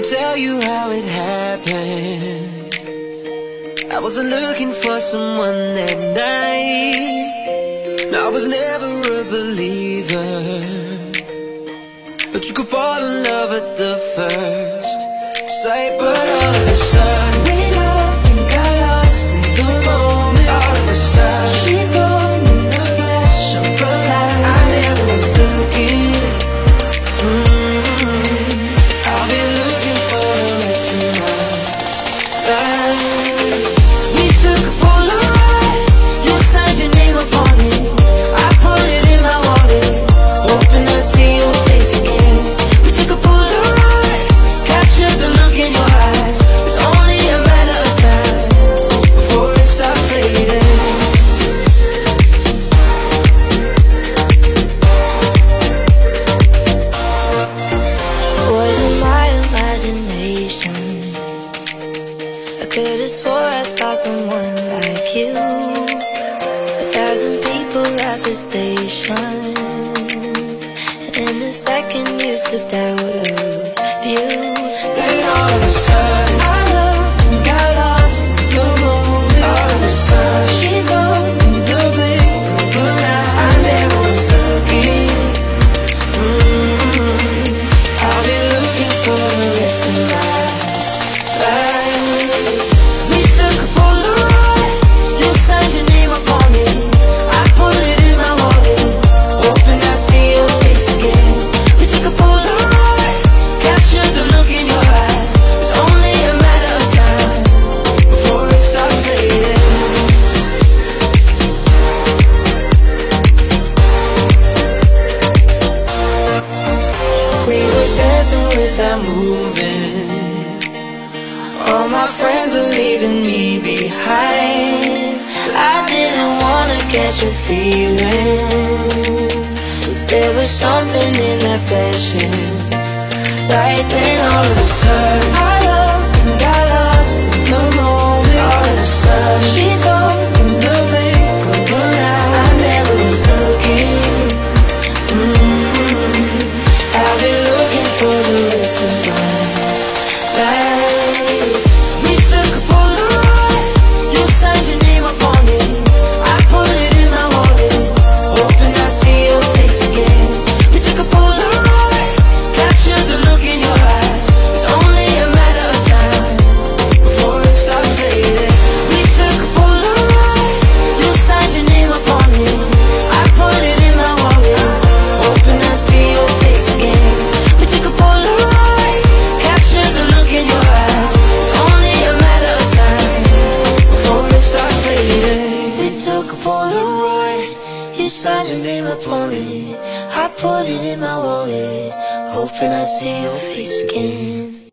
tell you how it happened. I wasn't looking for someone that night. No, I was never a believer, but you could fall in love at the first sight. But all of a sudden we loved and got lost in the moment. All of a sudden she's gone in the flash of a light. I never was looking. I'll be looking for the rest of my life. We took a Polaroid, you signed your name upon it. I put it in my wallet, hoping I'd see your face again. We took a Polaroid, captured the look in your eyes. It's only a matter of time before it starts fading. Was it my imagination? I could've swore I saw someone like you. 1,000 people at the station, and in a second you slipped out of view. Then all of a sudden I loved and got lost in the moment. All of a sudden she's gone in the blink of an eye. I never was looking. I'll be looking for the rest of my life. We took a Polaroid, you signed your name upon it. I put it in my wallet, hoping I'd see your face again. We took a Polaroid, captured the look in your eyes. It's only a matter of time before it starts fading. We were dancing without moving. All my friends are leaving me behind. I didn't wanna catch a feeling, but there was something in that flashing light. Then all of a sudden I loved and got lost in the moment. All of a sudden she's gone in the blink of an eye. I never was looking. I'll be looking for the rest of my life. We took a Polaroid, you signed your name upon it. I put it in my wallet, hoping I'd see your face again. We took a Polaroid, captured the look in your eyes. It's only a matter of time before it starts fading. We took a Polaroid, you signed your name upon it. I put it in my wallet, hoping I'd see your face again. We took a Polaroid, captured the look in your eyes. It's only a matter of time before it starts fading. We took a Polaroid, you signed your name upon it. I put it in my wallet, hoping I'd see your face again.